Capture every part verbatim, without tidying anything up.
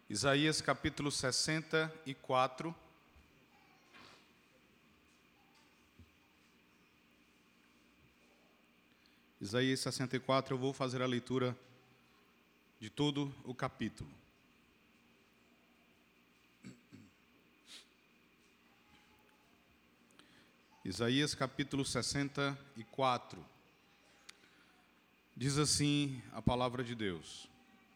Isaías capítulo sessenta e quatro. Isaías sessenta e quatro, eu vou fazer a leitura de todo o capítulo. Isaías capítulo sessenta e quatro. Diz assim a palavra de Deus: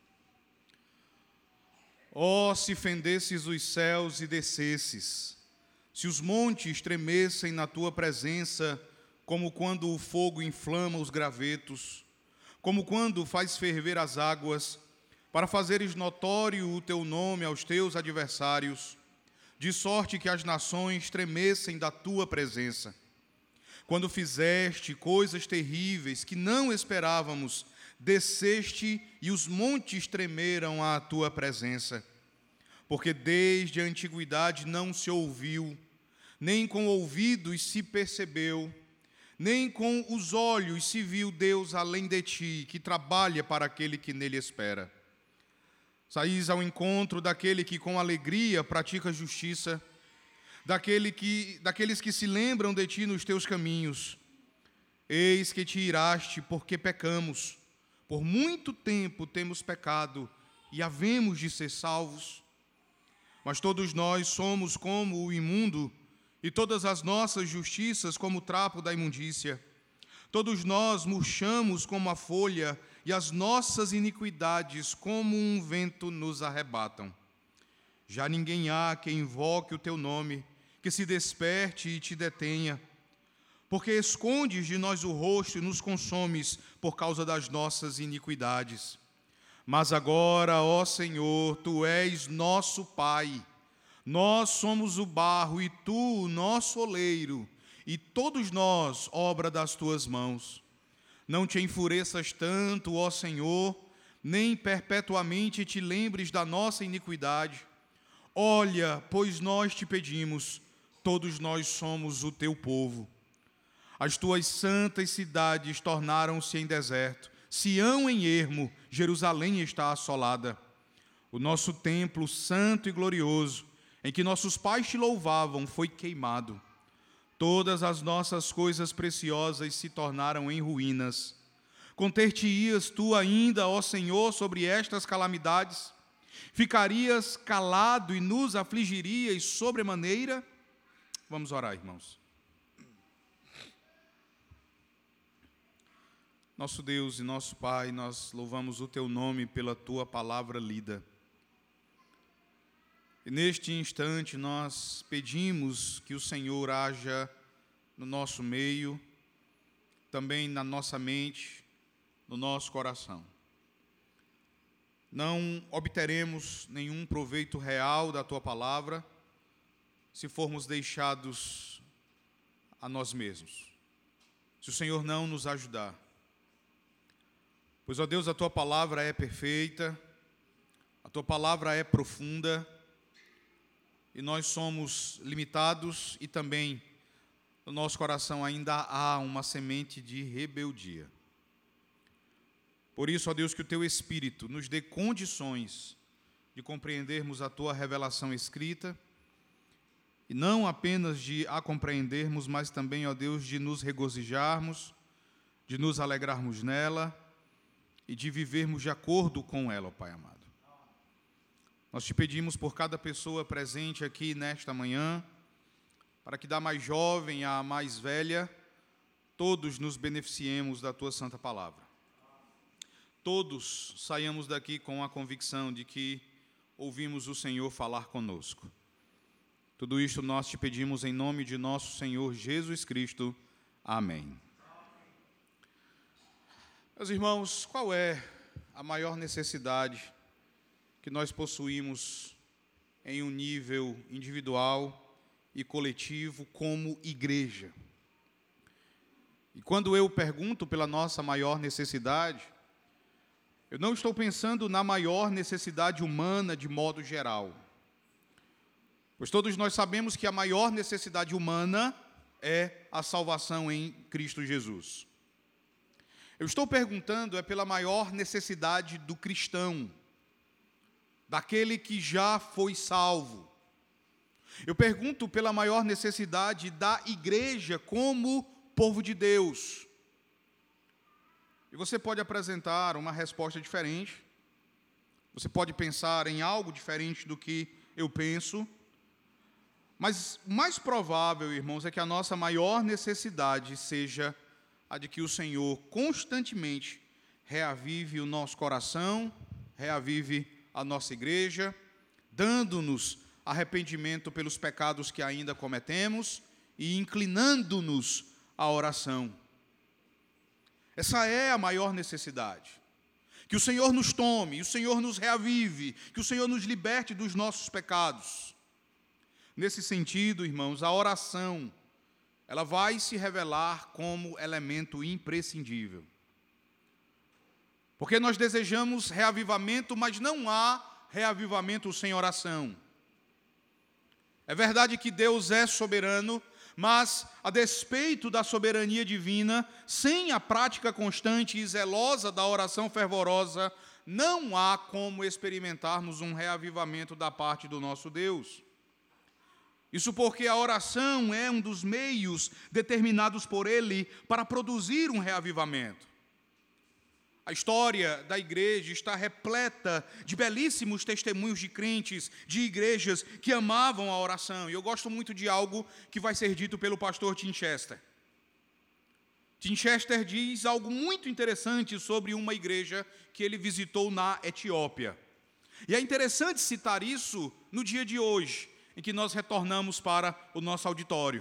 Ó, se fendesses os céus e descesses, se os montes tremessem na tua presença, como quando o fogo inflama os gravetos, como quando faz ferver as águas, para fazeres notório o teu nome aos teus adversários, de sorte que as nações tremessem da tua presença. Quando fizeste coisas terríveis que não esperávamos, desceste e os montes tremeram à tua presença. Porque desde a antiguidade não se ouviu, nem com ouvidos se percebeu, nem com os olhos se viu Deus além de ti, que trabalha para aquele que nele espera. Saís ao encontro daquele que com alegria pratica justiça, daquele que, daqueles que se lembram de ti nos teus caminhos. Eis que te iraste porque pecamos. Por muito tempo temos pecado e havemos de ser salvos. Mas todos nós somos como o imundo, e todas as nossas justiças como o trapo da imundícia. Todos nós murchamos como a folha, e as nossas iniquidades como um vento nos arrebatam. Já ninguém há que invoque o teu nome, que se desperte e te detenha, porque escondes de nós o rosto e nos consomes por causa das nossas iniquidades. Mas agora, ó Senhor, tu és nosso Pai, nós somos o barro e tu o nosso oleiro, e todos nós obra das tuas mãos. Não te enfureças tanto, ó Senhor, nem perpetuamente te lembres da nossa iniquidade. Olha, pois nós te pedimos, todos nós somos o teu povo. As tuas santas cidades tornaram-se em deserto, Sião em ermo, Jerusalém está assolada. O nosso templo santo e glorioso, em que nossos pais te louvavam, foi queimado. Todas as nossas coisas preciosas se tornaram em ruínas. Conter-te-ias tu ainda, ó Senhor, sobre estas calamidades? Ficarias calado e nos afligirias sobremaneira? Vamos orar, irmãos. Nosso Deus e nosso Pai, nós louvamos o teu nome pela tua palavra lida. E neste instante nós pedimos que o Senhor haja no nosso meio, também na nossa mente, no nosso coração. Não obteremos nenhum proveito real da tua palavra se formos deixados a nós mesmos, se o Senhor não nos ajudar. Pois, ó Deus, a tua palavra é perfeita, a tua palavra é profunda, e nós somos limitados e também no nosso coração ainda há uma semente de rebeldia. Por isso, ó Deus, que o teu Espírito nos dê condições de compreendermos a tua revelação escrita, e não apenas de a compreendermos, mas também, ó Deus, de nos regozijarmos, de nos alegrarmos nela e de vivermos de acordo com ela, ó Pai amado. Nós te pedimos por cada pessoa presente aqui nesta manhã, para que da mais jovem à mais velha, todos nos beneficiemos da tua santa palavra. Todos saiamos daqui com a convicção de que ouvimos o Senhor falar conosco. Tudo isto nós te pedimos em nome de nosso Senhor Jesus Cristo. Amém. Meus irmãos, qual é a maior necessidade que nós possuímos em um nível individual e coletivo como igreja? E quando eu pergunto pela nossa maior necessidade, eu não estou pensando na maior necessidade humana de modo geral, pois todos nós sabemos que a maior necessidade humana é a salvação em Cristo Jesus. Eu estou perguntando é pela maior necessidade do cristão, daquele que já foi salvo. Eu pergunto pela maior necessidade da igreja como povo de Deus. E você pode apresentar uma resposta diferente. Você pode pensar em algo diferente do que eu penso. Mas o mais provável, irmãos, é que a nossa maior necessidade seja a de que o Senhor constantemente reavive o nosso coração, reavive a nossa igreja, dando-nos arrependimento pelos pecados que ainda cometemos e inclinando-nos à oração. Essa é a maior necessidade. Que o Senhor nos tome, o Senhor nos reavive, que o Senhor nos liberte dos nossos pecados. Nesse sentido, irmãos, a oração, ela vai se revelar como elemento imprescindível. Porque nós desejamos reavivamento, mas não há reavivamento sem oração. É verdade que Deus é soberano, mas, a despeito da soberania divina, sem a prática constante e zelosa da oração fervorosa, não há como experimentarmos um reavivamento da parte do nosso Deus. Isso porque a oração é um dos meios determinados por Ele para produzir um reavivamento. A história da igreja está repleta de belíssimos testemunhos de crentes, de igrejas que amavam a oração. E eu gosto muito de algo que vai ser dito pelo pastor Tim Chester. Tim Chester diz algo muito interessante sobre uma igreja que ele visitou na Etiópia. E é interessante citar isso no dia de hoje, em que nós retornamos para o nosso auditório.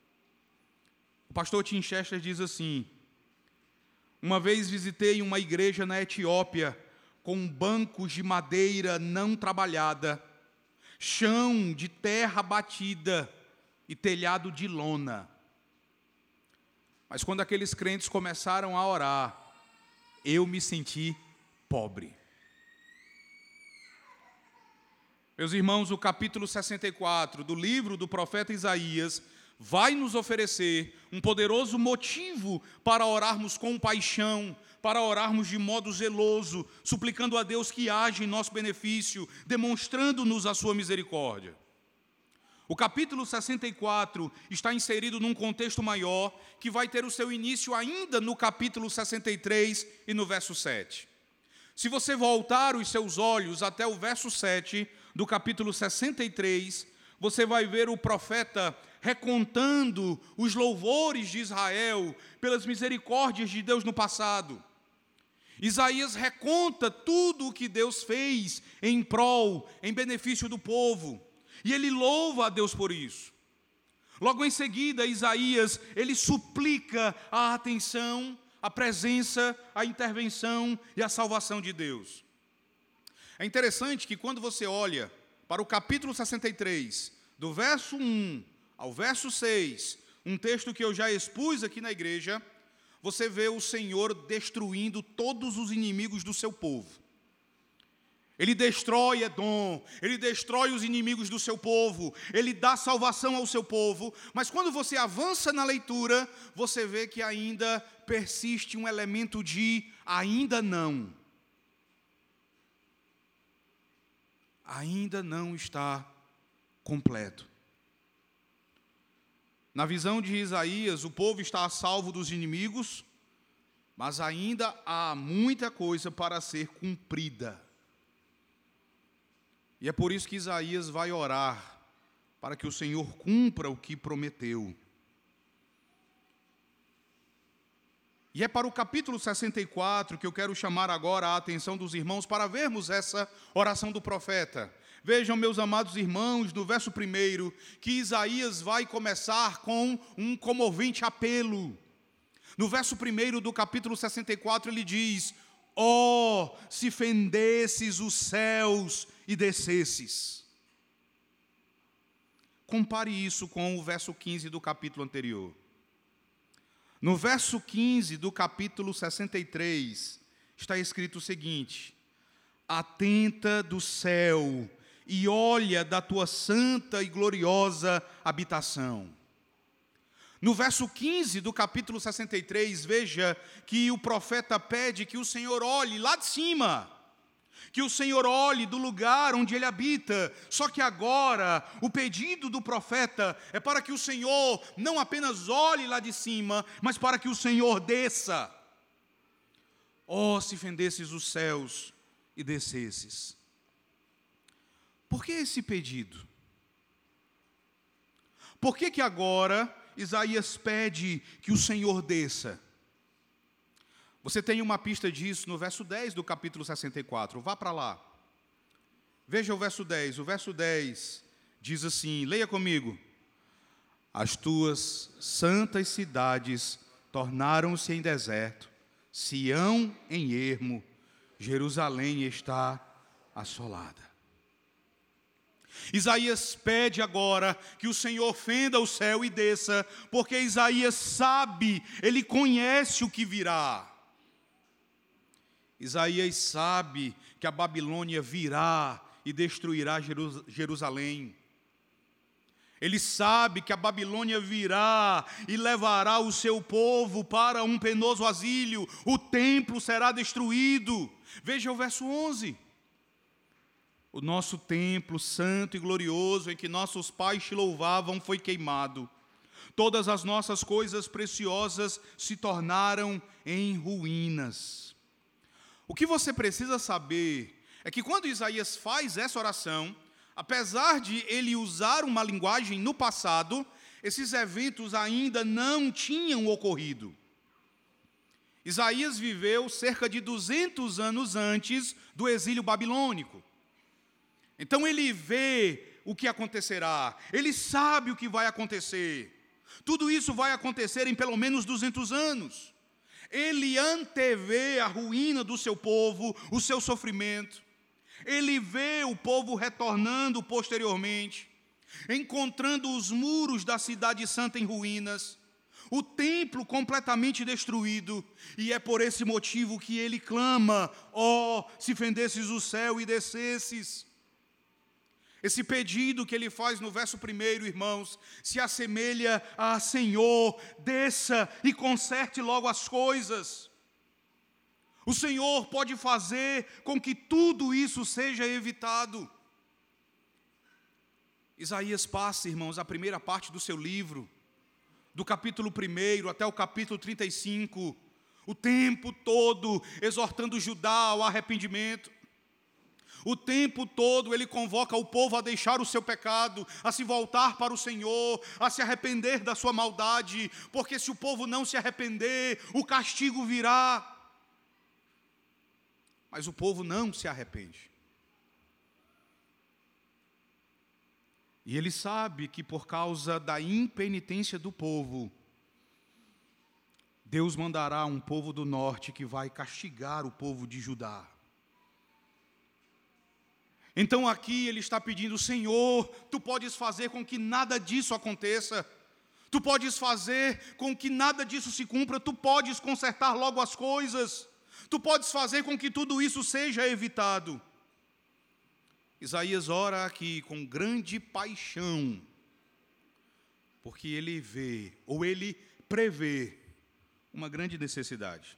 O pastor Tim Chester diz assim: uma vez visitei uma igreja na Etiópia com bancos de madeira não trabalhada, chão de terra batida e telhado de lona. Mas quando aqueles crentes começaram a orar, eu me senti pobre. Meus irmãos, o capítulo sessenta e quatro do livro do profeta Isaías vai nos oferecer um poderoso motivo para orarmos com paixão, para orarmos de modo zeloso, suplicando a Deus que age em nosso benefício, demonstrando-nos a sua misericórdia. O capítulo sessenta e quatro está inserido num contexto maior, que vai ter o seu início ainda no capítulo sessenta e três e no verso sete. Se você voltar os seus olhos até o verso sete do capítulo sessenta e três, você vai ver o profeta recontando os louvores de Israel pelas misericórdias de Deus no passado. Isaías reconta tudo o que Deus fez em prol, em benefício do povo, e ele louva a Deus por isso. Logo em seguida, Isaías, ele suplica a atenção, a presença, a intervenção e a salvação de Deus. É interessante que quando você olha para o capítulo sessenta e três, do verso um ao verso seis, um texto que eu já expus aqui na igreja, você vê o Senhor destruindo todos os inimigos do seu povo. Ele destrói Edom, ele destrói os inimigos do seu povo, ele dá salvação ao seu povo, mas quando você avança na leitura, você vê que ainda persiste um elemento de ainda não. Ainda não está completo. Na visão de Isaías, o povo está a salvo dos inimigos, mas ainda há muita coisa para ser cumprida. E é por isso que Isaías vai orar, para que o Senhor cumpra o que prometeu. E é para o capítulo sessenta e quatro que eu quero chamar agora a atenção dos irmãos para vermos essa oração do profeta. Vejam, meus amados irmãos, no verso primeiro, que Isaías vai começar com um comovente apelo. No verso primeiro do capítulo sessenta e quatro, ele diz: ó, oh, se fendesses os céus e descesses. Compare isso com o verso quinze do capítulo anterior. No verso quinze do capítulo sessenta e três, está escrito o seguinte: atenta do céu e olha da tua santa e gloriosa habitação. No verso quinze do capítulo sessenta e três, veja que o profeta pede que o Senhor olhe lá de cima, que o Senhor olhe do lugar onde ele habita. Só que agora, o pedido do profeta é para que o Senhor não apenas olhe lá de cima, mas para que o Senhor desça. Oh, se fendesses os céus e descesses. Por que esse pedido? Por que que agora Isaías pede que o Senhor desça? Você tem uma pista disso no verso dez do capítulo sessenta e quatro. Vá para lá. Veja o verso dez. O verso dez diz assim, leia comigo. As tuas santas cidades tornaram-se em deserto, Sião em ermo, Jerusalém está assolada. Isaías pede agora que o Senhor fenda o céu e desça, porque Isaías sabe, ele conhece o que virá. Isaías sabe que a Babilônia virá e destruirá Jerusalém. Ele sabe que a Babilônia virá e levará o seu povo para um penoso asilo. O templo será destruído. Veja o verso onze. O nosso templo santo e glorioso em que nossos pais te louvavam foi queimado. Todas as nossas coisas preciosas se tornaram em ruínas. O que você precisa saber é que quando Isaías faz essa oração, apesar de ele usar uma linguagem no passado, esses eventos ainda não tinham ocorrido. Isaías viveu cerca de duzentos anos antes do exílio babilônico. Então ele vê o que acontecerá, ele sabe o que vai acontecer. Tudo isso vai acontecer em pelo menos duzentos anos. Ele antevê a ruína do seu povo, o seu sofrimento. Ele vê o povo retornando posteriormente, encontrando os muros da cidade santa em ruínas, o templo completamente destruído, e é por esse motivo que ele clama, ó, se fendesses o céu e descesses. Esse pedido que ele faz no verso primeiro, irmãos, se assemelha a Senhor, desça e conserte logo as coisas. O Senhor pode fazer com que tudo isso seja evitado. Isaías passa, irmãos, a primeira parte do seu livro, do capítulo primeiro até o capítulo trinta e cinco, o tempo todo exortando Judá ao arrependimento. O tempo todo ele convoca o povo a deixar o seu pecado, a se voltar para o Senhor, a se arrepender da sua maldade, porque se o povo não se arrepender, o castigo virá. Mas o povo não se arrepende. E ele sabe que por causa da impenitência do povo, Deus mandará um povo do norte que vai castigar o povo de Judá. Então aqui ele está pedindo, Senhor, tu podes fazer com que nada disso aconteça. Tu podes fazer com que nada disso se cumpra. Tu podes consertar logo as coisas. Tu podes fazer com que tudo isso seja evitado. Isaías ora aqui com grande paixão, porque ele vê, ou ele prevê, uma grande necessidade.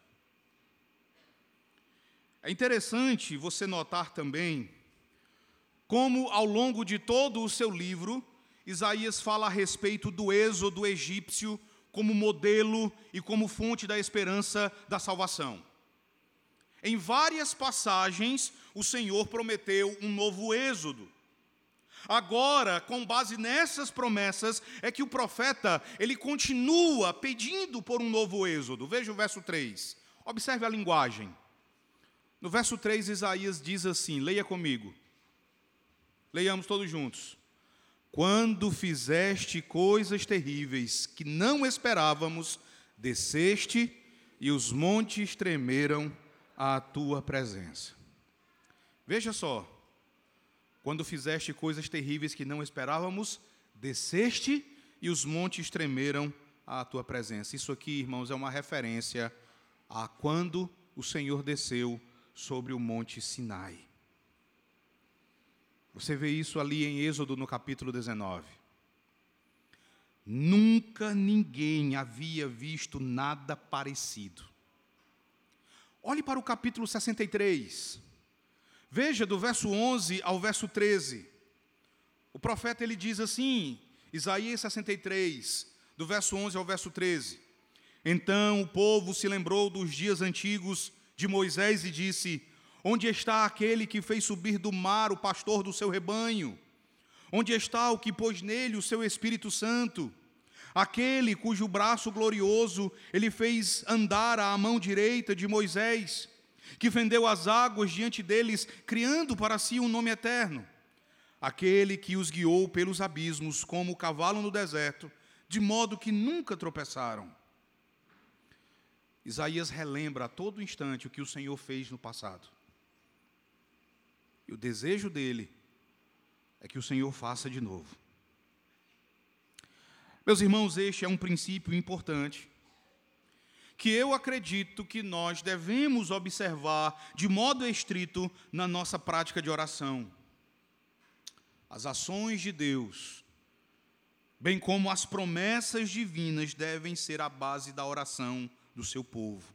É interessante você notar também como, ao longo de todo o seu livro, Isaías fala a respeito do êxodo egípcio como modelo e como fonte da esperança da salvação. Em várias passagens, o Senhor prometeu um novo êxodo. Agora, com base nessas promessas, é que o profeta, ele continua pedindo por um novo êxodo. Veja o verso três. Observe a linguagem. No verso três, Isaías diz assim, leia comigo. Leiamos todos juntos. Quando fizeste coisas terríveis que não esperávamos, desceste e os montes tremeram à tua presença. Veja só. Quando fizeste coisas terríveis que não esperávamos, desceste e os montes tremeram à tua presença. Isso aqui, irmãos, é uma referência a quando o Senhor desceu sobre o monte Sinai. Você vê isso ali em Êxodo, no capítulo dezenove. Nunca ninguém havia visto nada parecido. Olhe para o capítulo sessenta e três. Veja, do verso onze ao verso treze, o profeta ele diz assim, Isaías sessenta e três, do verso onze ao verso treze: Então o povo se lembrou dos dias antigos de Moisés e disse: Onde está aquele que fez subir do mar o pastor do seu rebanho? Onde está o que pôs nele o seu Espírito Santo? Aquele cujo braço glorioso ele fez andar à mão direita de Moisés, que fendeu as águas diante deles, criando para si um nome eterno. Aquele que os guiou pelos abismos, como o cavalo no deserto, de modo que nunca tropeçaram. Isaías relembra a todo instante o que o Senhor fez no passado. E o desejo dele é que o Senhor faça de novo. Meus irmãos, este é um princípio importante, que eu acredito que nós devemos observar de modo estrito na nossa prática de oração. As ações de Deus, bem como as promessas divinas, devem ser a base da oração do seu povo.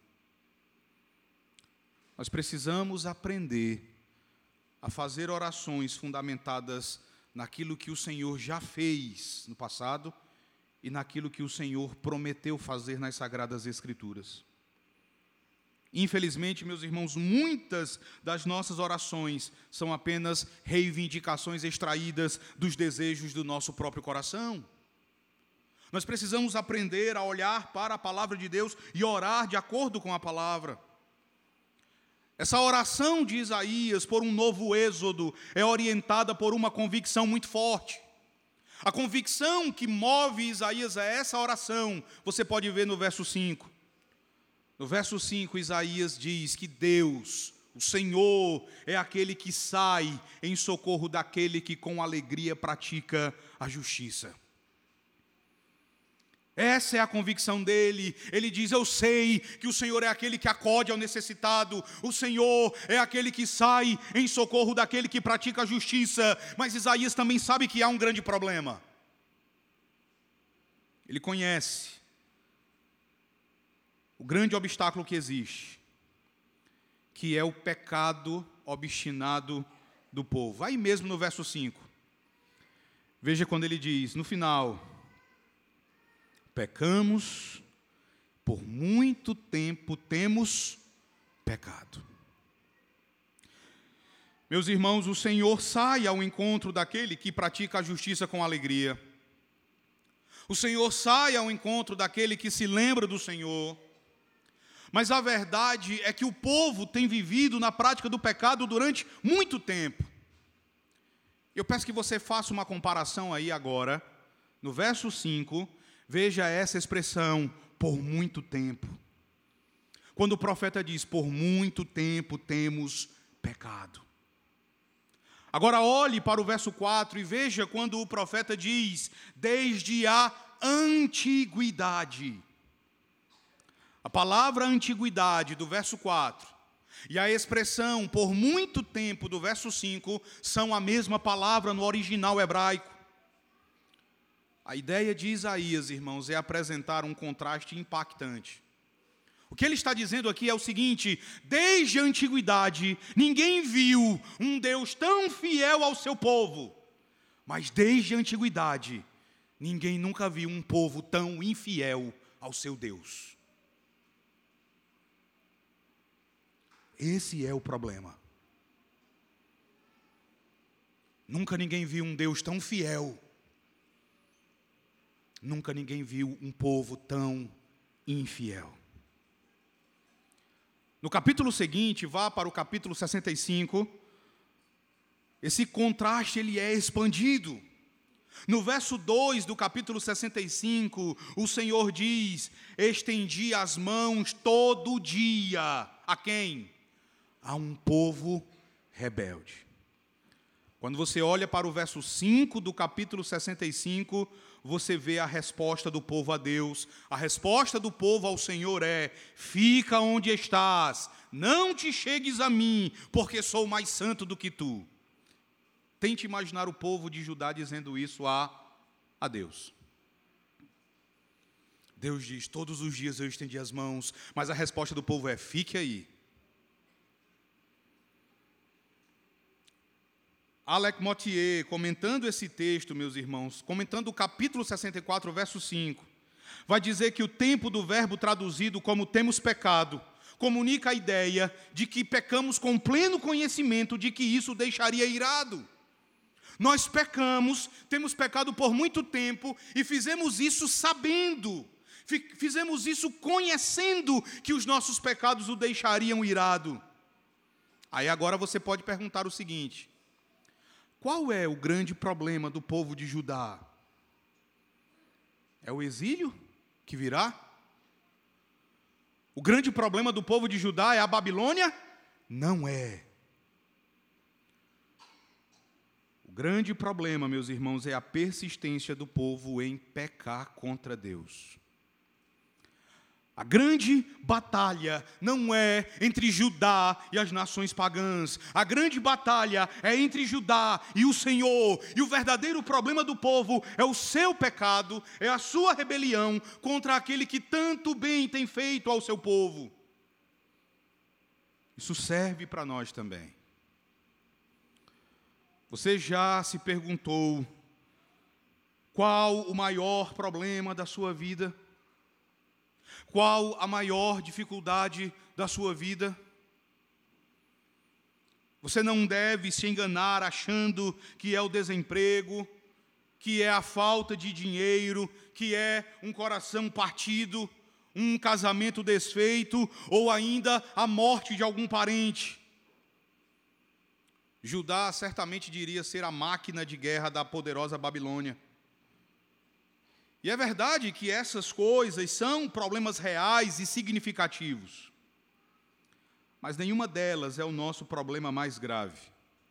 Nós precisamos aprender a fazer orações fundamentadas naquilo que o Senhor já fez no passado e naquilo que o Senhor prometeu fazer nas Sagradas Escrituras. Infelizmente, meus irmãos, muitas das nossas orações são apenas reivindicações extraídas dos desejos do nosso próprio coração. Nós precisamos aprender a olhar para a palavra de Deus e orar de acordo com a palavra. Essa oração de Isaías por um novo êxodo é orientada por uma convicção muito forte. A convicção que move Isaías a essa oração, você pode ver no verso cinco. No verso cinco, Isaías diz que Deus, o Senhor, é aquele que sai em socorro daquele que com alegria pratica a justiça. Essa é a convicção dele. Ele diz: eu sei que o Senhor é aquele que acode ao necessitado, o Senhor é aquele que sai em socorro daquele que pratica a justiça. Mas Isaías também sabe que há um grande problema. Ele conhece o grande obstáculo que existe, que é o pecado obstinado do povo. Aí mesmo no verso cinco, veja quando ele diz, no final: pecamos, por muito tempo temos pecado. Meus irmãos, o Senhor sai ao encontro daquele que pratica a justiça com alegria. O Senhor sai ao encontro daquele que se lembra do Senhor. Mas a verdade é que o povo tem vivido na prática do pecado durante muito tempo. Eu peço que você faça uma comparação aí agora, no verso cinco, veja essa expressão, por muito tempo. Quando o profeta diz, por muito tempo temos pecado. Agora olhe para o verso quatro e veja quando o profeta diz, desde a antiguidade. A palavra antiguidade do verso quatro e a expressão por muito tempo do verso cinco são a mesma palavra no original hebraico. A ideia de Isaías, irmãos, é apresentar um contraste impactante. O que ele está dizendo aqui é o seguinte: desde a antiguidade, ninguém viu um Deus tão fiel ao seu povo. Mas desde a antiguidade, ninguém nunca viu um povo tão infiel ao seu Deus. Esse é o problema. Nunca ninguém viu um Deus tão fiel. Nunca ninguém viu um povo tão infiel. No capítulo seguinte, vá para o capítulo sessenta e cinco, esse contraste ele é expandido. No verso dois do capítulo sessenta e cinco, o Senhor diz, estendi as mãos todo dia. A quem? A um povo rebelde. Quando você olha para o verso cinco do capítulo sessenta e cinco, você vê a resposta do povo a Deus. A resposta do povo ao Senhor é: fica onde estás, não te chegues a mim, porque sou mais santo do que tu. Tente imaginar o povo de Judá dizendo isso a, a Deus. Deus diz, todos os dias eu estendi as mãos, mas a resposta do povo é: fique aí. Alec Mottier, comentando esse texto, meus irmãos, comentando o capítulo sessenta e quatro, verso cinco, vai dizer que o tempo do verbo traduzido como temos pecado comunica a ideia de que pecamos com pleno conhecimento de que isso deixaria irado. Nós pecamos, temos pecado por muito tempo e fizemos isso sabendo, fizemos isso conhecendo que os nossos pecados o deixariam irado. Aí agora você pode perguntar o seguinte: qual é o grande problema do povo de Judá? É o exílio que virá? O grande problema do povo de Judá é a Babilônia? Não é. O grande problema, meus irmãos, é a persistência do povo em pecar contra Deus. A grande batalha não é entre Judá e as nações pagãs. A grande batalha é entre Judá e o Senhor. E o verdadeiro problema do povo é o seu pecado, é a sua rebelião contra aquele que tanto bem tem feito ao seu povo. Isso serve para nós também. Você já se perguntou qual o maior problema da sua vida? Qual a maior dificuldade da sua vida? Você não deve se enganar achando que é o desemprego, que é a falta de dinheiro, que é um coração partido, um casamento desfeito ou ainda a morte de algum parente. Judá certamente diria ser a máquina de guerra da poderosa Babilônia. E é verdade que essas coisas são problemas reais e significativos. Mas nenhuma delas é o nosso problema mais grave.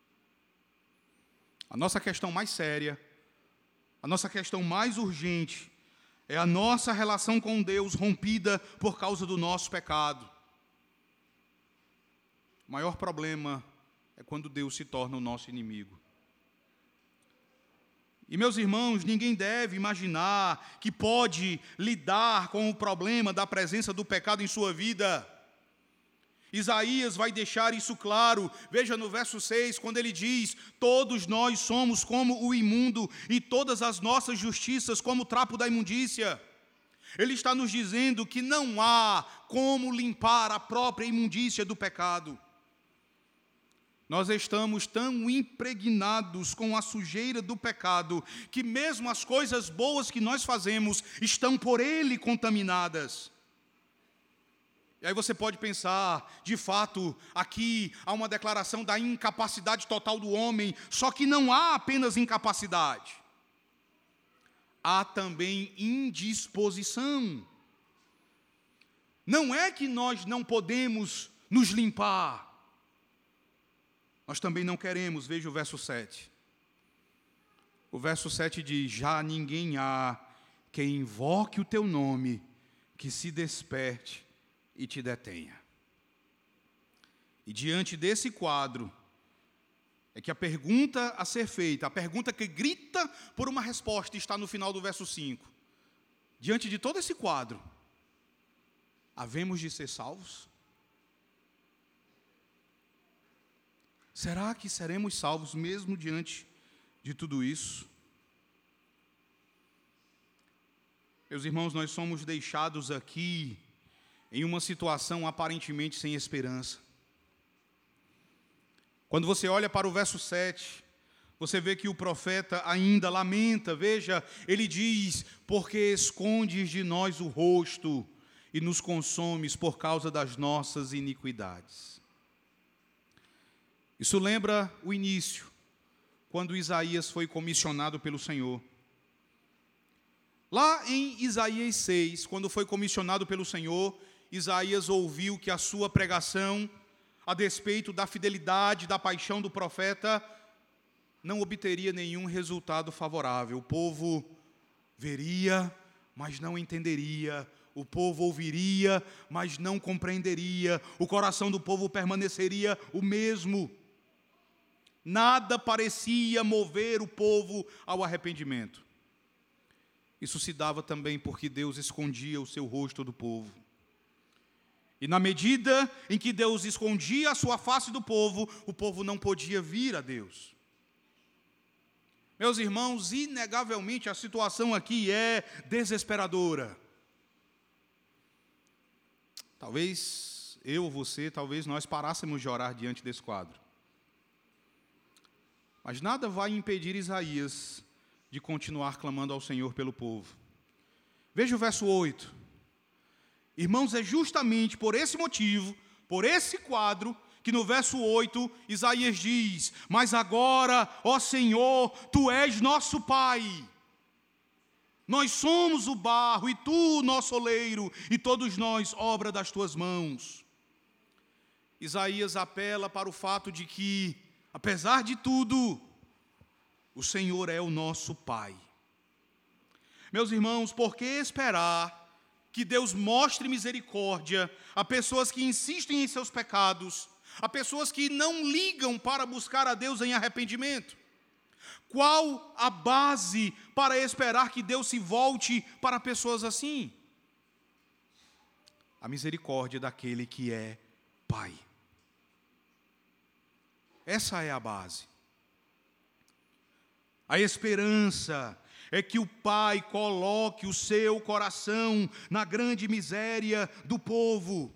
A nossa questão mais séria, a nossa questão mais urgente, é a nossa relação com Deus rompida por causa do nosso pecado. O maior problema é quando Deus se torna o nosso inimigo. E, meus irmãos, ninguém deve imaginar que pode lidar com o problema da presença do pecado em sua vida. Isaías vai deixar isso claro. Veja no verso seis, quando ele diz: todos nós somos como o imundo, e todas as nossas justiças como o trapo da imundícia. Ele está nos dizendo que não há como limpar a própria imundícia do pecado. Nós estamos tão impregnados com a sujeira do pecado, que mesmo as coisas boas que nós fazemos estão por ele contaminadas. E aí você pode pensar, de fato, aqui há uma declaração da incapacidade total do homem, só que não há apenas incapacidade. Há também indisposição. Não é que nós não podemos nos limpar. Nós também não queremos, veja o verso sete. O verso sete diz: já ninguém há que invoque o teu nome, que se desperte e te detenha. E diante desse quadro, é que a pergunta a ser feita, a pergunta que grita por uma resposta, está no final do verso cinco. Diante de todo esse quadro, havemos de ser salvos? Será que seremos salvos mesmo diante de tudo isso? Meus irmãos, nós somos deixados aqui em uma situação aparentemente sem esperança. Quando você olha para o verso sete, você vê que o profeta ainda lamenta. Veja, ele diz: porque escondes de nós o rosto e nos consomes por causa das nossas iniquidades. Isso lembra o início, quando Isaías foi comissionado pelo Senhor. Lá em Isaías seis, quando foi comissionado pelo Senhor, Isaías ouviu que a sua pregação, a despeito da fidelidade, da paixão do profeta, não obteria nenhum resultado favorável. O povo veria, mas não entenderia. O povo ouviria, mas não compreenderia. O coração do povo permaneceria o mesmo. Nada parecia mover o povo ao arrependimento. Isso se dava também porque Deus escondia o seu rosto do povo. E na medida em que Deus escondia a sua face do povo, o povo não podia vir a Deus. Meus irmãos, inegavelmente a situação aqui é desesperadora. Talvez eu ou você, talvez nós parássemos de orar diante desse quadro. Mas nada vai impedir Isaías de continuar clamando ao Senhor pelo povo. Veja o verso oito. Irmãos, é justamente por esse motivo, por esse quadro, que no verso oito, Isaías diz: mas agora, ó Senhor, Tu és nosso Pai. Nós somos o barro, e Tu, nosso oleiro, e todos nós, obra das Tuas mãos. Isaías apela para o fato de que, apesar de tudo, o Senhor é o nosso Pai. Meus irmãos, por que esperar que Deus mostre misericórdia a pessoas que insistem em seus pecados, a pessoas que não ligam para buscar a Deus em arrependimento? Qual a base para esperar que Deus se volte para pessoas assim? A misericórdia daquele que é Pai. Essa é a base. A esperança é que o Pai coloque o seu coração na grande miséria do povo.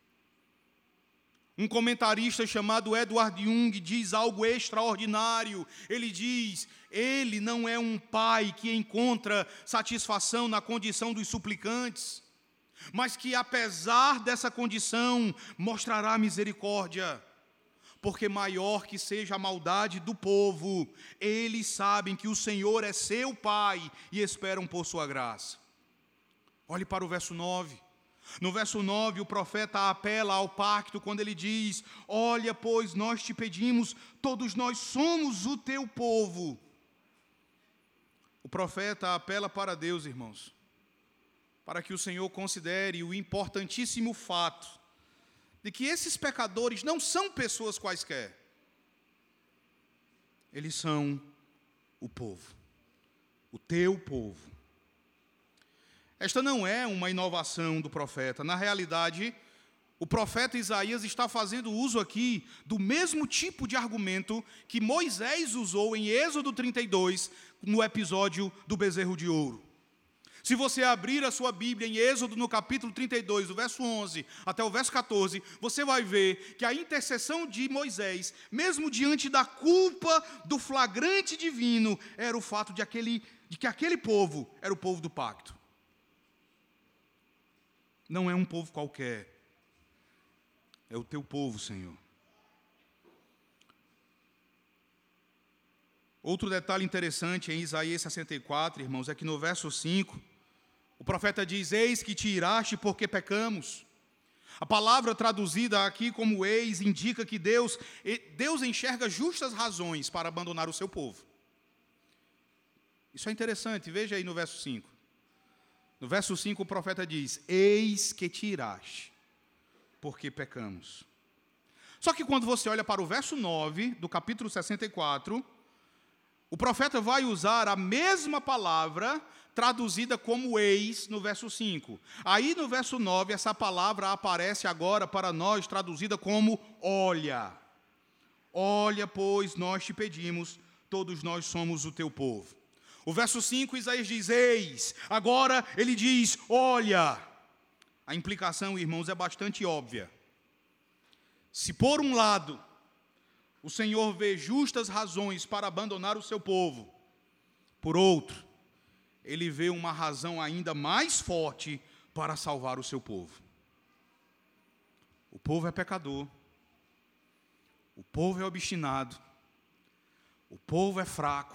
Um comentarista chamado Edward Jung diz algo extraordinário. Ele diz: Ele não é um pai que encontra satisfação na condição dos suplicantes, mas que, apesar dessa condição, mostrará misericórdia. Porque maior que seja a maldade do povo, eles sabem que o Senhor é seu Pai e esperam por sua graça. Olhe para o verso nove. No verso nove, o profeta apela ao pacto quando ele diz: olha, pois nós te pedimos, todos nós somos o teu povo. O profeta apela para Deus, irmãos, para que o Senhor considere o importantíssimo fato de que esses pecadores não são pessoas quaisquer. Eles são o povo, o teu povo. Esta não é uma inovação do profeta. Na realidade, o profeta Isaías está fazendo uso aqui do mesmo tipo de argumento que Moisés usou em Êxodo trinta e dois, no episódio do bezerro de ouro. Se você abrir a sua Bíblia em Êxodo, no capítulo trinta e dois, do verso onze até o verso catorze, você vai ver que a intercessão de Moisés, mesmo diante da culpa do flagrante divino, era o fato de, aquele, de que aquele povo era o povo do pacto. Não é um povo qualquer, é o teu povo, Senhor. Outro detalhe interessante em Isaías sessenta e quatro, irmãos, é que no verso cinco, o profeta diz: eis que te iraste porque pecamos. A palavra traduzida aqui como eis indica que Deus, Deus enxerga justas razões para abandonar o seu povo. Isso é interessante, veja aí no verso cinco. No verso cinco o profeta diz: eis que te iraste porque pecamos. Só que quando você olha para o verso nove do capítulo sessenta e quatro, o profeta vai usar a mesma palavra traduzida como eis no verso cinco. Aí no verso nove, essa palavra aparece agora para nós traduzida como olha. Olha, pois nós te pedimos, todos nós somos o teu povo. O verso cinco, Isaías diz eis. Agora ele diz olha. A implicação, irmãos, é bastante óbvia. Se por um lado o Senhor vê justas razões para abandonar o seu povo, por outro, Ele vê uma razão ainda mais forte para salvar o seu povo. O povo é pecador, o povo é obstinado, o povo é fraco,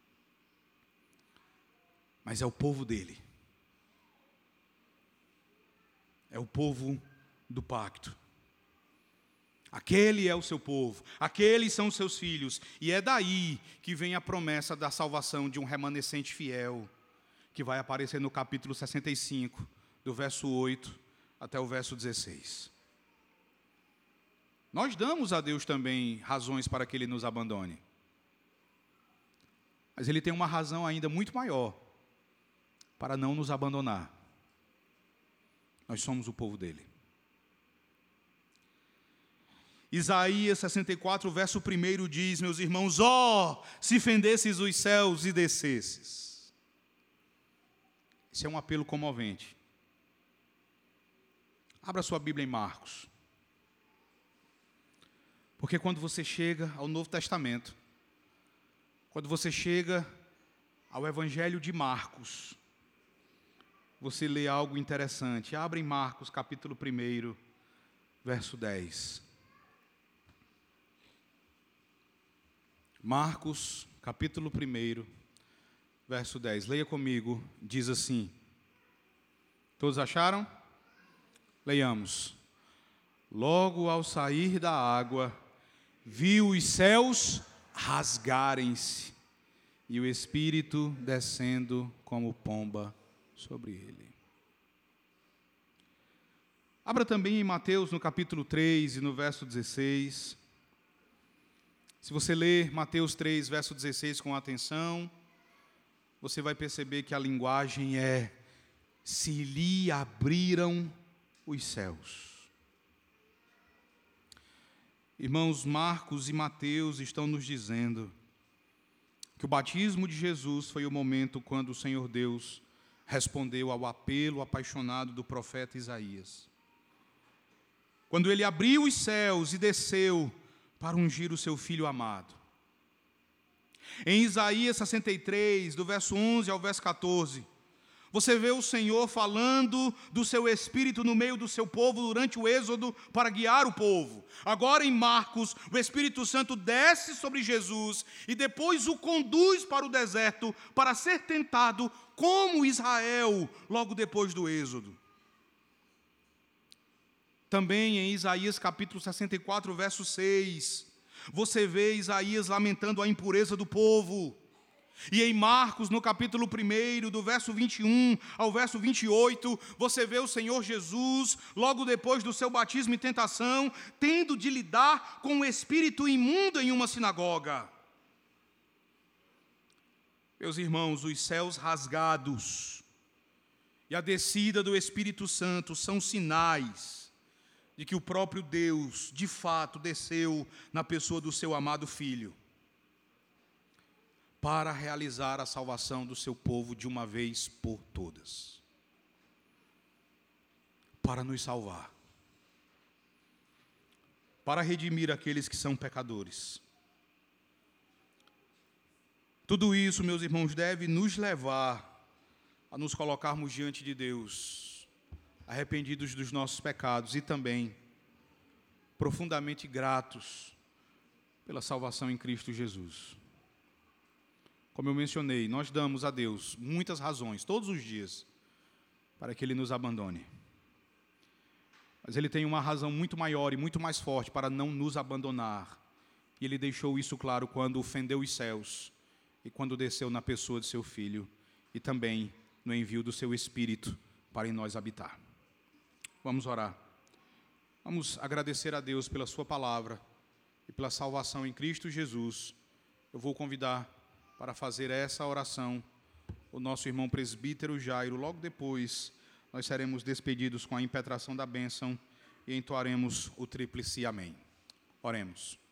mas é o povo dele. É o povo do pacto. Aquele é o seu povo, aqueles são os seus filhos, e é daí que vem a promessa da salvação de um remanescente fiel, que vai aparecer no capítulo sessenta e cinco, do verso oito até o verso dezesseis. Nós damos a Deus também razões para que Ele nos abandone, mas Ele tem uma razão ainda muito maior para não nos abandonar. Nós somos o povo dele. Isaías sessenta e quatro, verso um diz, meus irmãos, ó, oh, se fendesses os céus e descesses. Esse é um apelo comovente. Abra sua Bíblia em Marcos. Porque quando você chega ao Novo Testamento, quando você chega ao Evangelho de Marcos, você lê algo interessante. Abra em Marcos, capítulo um, verso dez. Marcos, capítulo um, verso dez. Leia comigo, diz assim. Todos acharam? Leiamos. Logo ao sair da água, viu os céus rasgarem-se e o Espírito descendo como pomba sobre ele. Abra também em Mateus, no capítulo três e no verso dezesseis. Se você ler Mateus três, verso dezesseis com atenção, você vai perceber que a linguagem é: se lhe abriram os céus. Irmãos, Marcos e Mateus estão nos dizendo que o batismo de Jesus foi o momento quando o Senhor Deus respondeu ao apelo apaixonado do profeta Isaías. Quando ele abriu os céus e desceu para ungir o seu Filho amado. Em Isaías sessenta e três, do verso onze ao verso catorze, você vê o Senhor falando do seu Espírito no meio do seu povo durante o êxodo para guiar o povo. Agora em Marcos, o Espírito Santo desce sobre Jesus e depois o conduz para o deserto para ser tentado como Israel logo depois do êxodo. Também em Isaías capítulo sessenta e quatro, verso seis, você vê Isaías lamentando a impureza do povo. E em Marcos, no capítulo um, do verso vinte e um ao verso vinte e oito, você vê o Senhor Jesus, logo depois do seu batismo e tentação, tendo de lidar com o espírito imundo em uma sinagoga. Meus irmãos, os céus rasgados e a descida do Espírito Santo são sinais de que o próprio Deus, de fato, desceu na pessoa do seu amado Filho, para realizar a salvação do seu povo de uma vez por todas. Para nos salvar. Para redimir aqueles que são pecadores. Tudo isso, meus irmãos, deve nos levar a nos colocarmos diante de Deus, arrependidos dos nossos pecados e também profundamente gratos pela salvação em Cristo Jesus. Como eu mencionei, nós damos a Deus muitas razões, todos os dias, para que Ele nos abandone. Mas Ele tem uma razão muito maior e muito mais forte para não nos abandonar. E Ele deixou isso claro quando fendeu os céus e quando desceu na pessoa de seu Filho e também no envio do seu Espírito para em nós habitar. Vamos orar. Vamos agradecer a Deus pela sua palavra e pela salvação em Cristo Jesus. Eu vou convidar para fazer essa oração o nosso irmão presbítero Jairo. Logo depois, nós seremos despedidos com a impetração da bênção e entoaremos o tríplice amém. Oremos.